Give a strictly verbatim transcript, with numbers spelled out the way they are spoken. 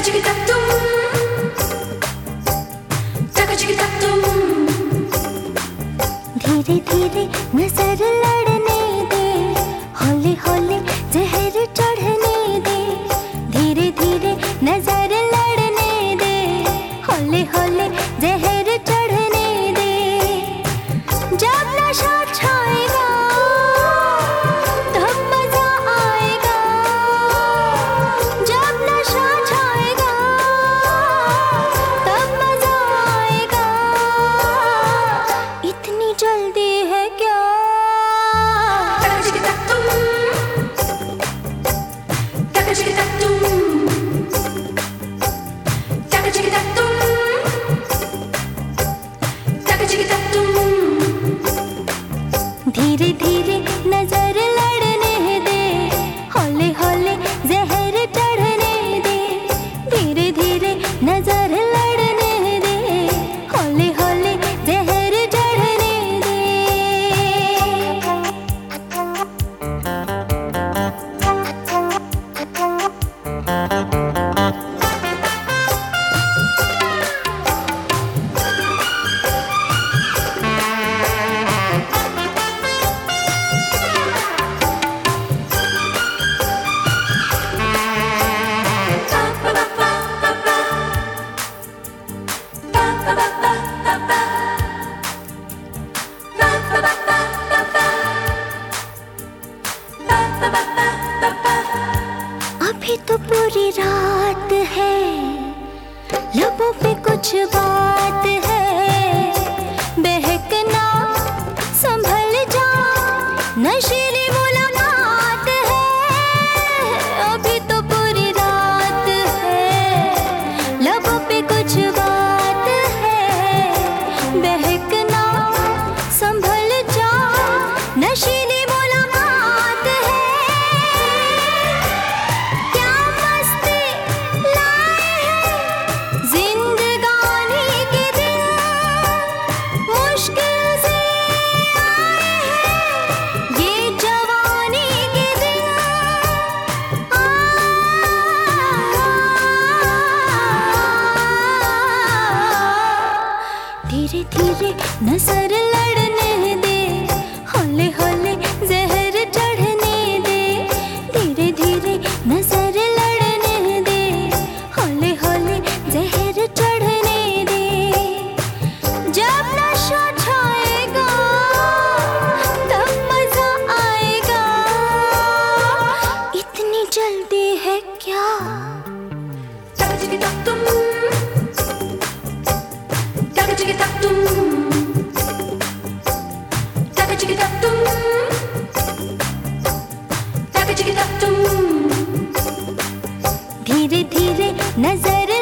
धीरे धीरे नजर लड़ने दे, हौले हौले जहर चढ़ने दे। धीरे धीरे नजर लड़ने दे, हौले हौले जहर चढ़ने दे। जब नशा छाएगा तब मजा आएगा, जब नशा छाएगा तब मजा आएगा। इतनी जल्दी है क्या? धीरे धीरे नजर लड़ने दे, हौले हौले जहर चढ़ने दे। धीरे धीरे नजर लड़ने दे, हौले हौले जहर चढ़ने दे। अभी तो पूरी रात है, लबों पे कुछ बात है। बहकना संभल जा, नशीली मुलाकात है। अभी तो पूरी रात है, लबों पे कुछ बात है। बहकना संभल जा, नशीली धीरे धीरे नजर लड़ने दे, हौले हौले जहर चढ़ने दे। धीरे धीरे नजर लड़ने दे, हौले हौले जहर चढ़ने दे। जब नशा छाएगा तब मजा आएगा। इतनी जल्दी है क्या? धीरे धीरे नजर